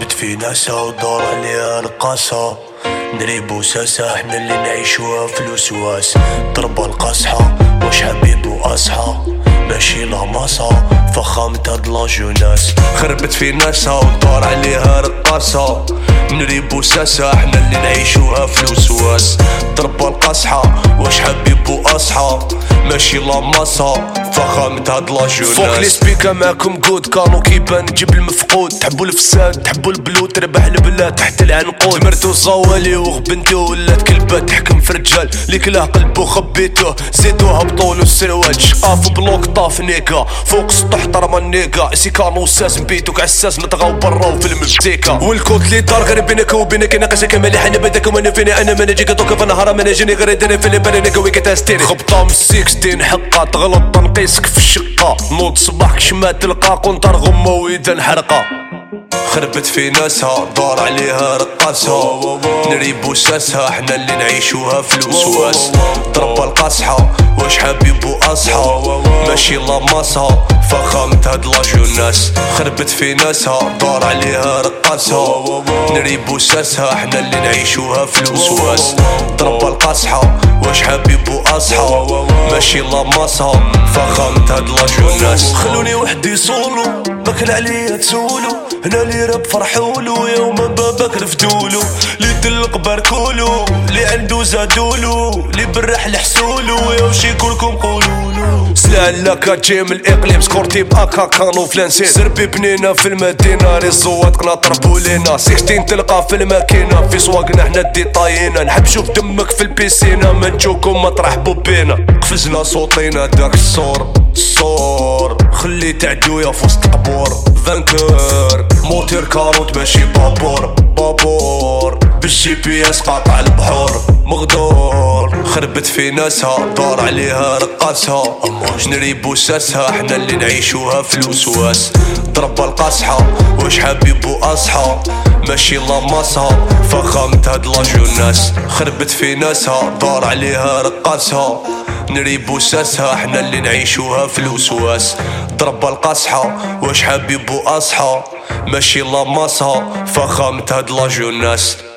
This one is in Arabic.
خربت في ناسها ودار عليها القاسة. نريبو ساسة حنا اللي نعيشوها في الوسواس. ضربة القصحة واش حبيب واصحى ماشي لاماسة فخامة هاد لاجوناس. خربت في ناسها ودار عليها رقاصة. نريبو ساسة حنا اللي نعيشوها في الوسواس. ضربة القصحة واش حبيب واصحى ماشي لاماسة فخامة هاد لاجوناس. فوق لي سبيكا معاكم جود كانو كيبان نجيب المفقود. تحبو الفساد تحبو البلود تربح البلاد تحت العنقود. مرتو الزوالي وغبنتو ولات كلبة تحكم في رجال اللي كلاه قلبو خبيتوه زيدوها بطولو السروال. شقا في بلوك طاف نيكا فوق سطح طرما النيكا. سي كانو ساس نبيتوك عساس نطغاو برا وفيلم بتيكا. والكود لي دار غير بينك وبينك ناقصك مليح انا بدك وانا فيني انا ما نجيك دوك في نهار ما نجيني غير داري في بالي نقوي كتاستيري. خبطه من 16 حقه تغلط تنقيسك في الشقه. نوض صباحك شما تلقى قنطر غمه ويدا نحرقه. خربت في ناسها دار عليها رقاصة. نريبو ساسها حنا اللي نعيشوها في الوسواس. ضربة القصحة واش حبيب واصحى ماشي لاماسة فخامة هاد لاجوناس. خربت في ناسها دار عليها رقاصة. نريبو ساسها حنا اللي نعيشوها في الوسواس. ضربة القصحة واش حبيب واصحى ماشي لاماسة فخامة هاد لاجوناس. خلوني وحدي صولو ماكل عليا تسولو. هنا اللي راب فرحولو يوما باباك رفدولو. اللي دلق باركولو اللي عندو زادولو اللي بالرحل حسولو يوشي كلكم قولولو. سلالا كاتجي من الاقليم سكورتي باكا كانو فلانسين. زربي بنينا في المدينة ريزوات قناطر لينا. 16 تلقى في الماكينة في سواقنا حنا ديطاينا. نحب شوف دمك في البيسينة ما نجوكم ما ترحبوا بينا. قفزنا صوتينا داك الصور خلي تعدويا في وسط القبور. فانكور موتير كاروت ماشي بابور بالجي بي اس قاطع البحور مغدور. خربت في ناسها دار عليها رقاصها. نريبو ساسها حنا اللي نعيشوها في الوسواس. ضربة القصحة واش حبيب واصحى ماشي لاماسة فخامة هاد لاجوناس. خربت في ناسها دار عليها رقاصها. نريبو ساسها حنا اللي نعيشوها في الوسواس. ضربة القصحة واش حبيب واصحى ماشي لاماسة فخامة هاد لاجوناس.